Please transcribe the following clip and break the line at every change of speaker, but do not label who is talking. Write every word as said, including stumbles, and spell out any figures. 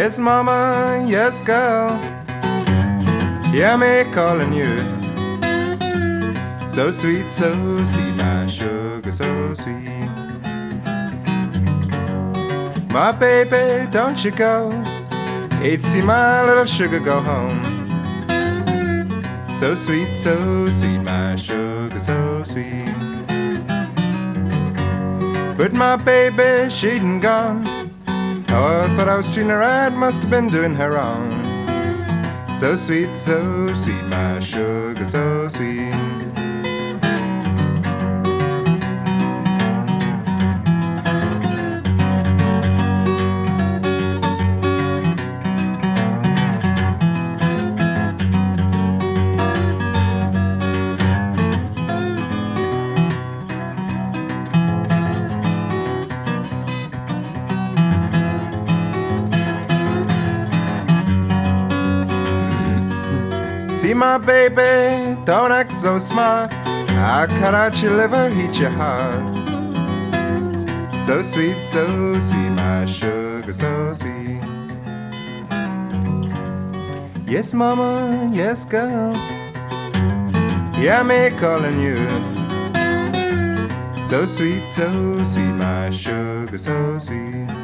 Yes, mama, yes, girl. Hear me calling you. So sweet, so sweet, my sugar, so sweet. My baby, don't you go. Hate to see my little sugar go home. So sweet, so sweet, my sugar, so sweet. But my baby, she done gone. Oh, I thought I was treating her right, must have been doing her wrong. So sweet, so sweet, my sugar, so sweet. See my baby, don't act so smart. I cut out your liver, eat your heart. So sweet, so sweet, my sugar, so sweet. Yes, mama, yes, girl. Hear me calling you. So sweet, so sweet, my sugar, so sweet.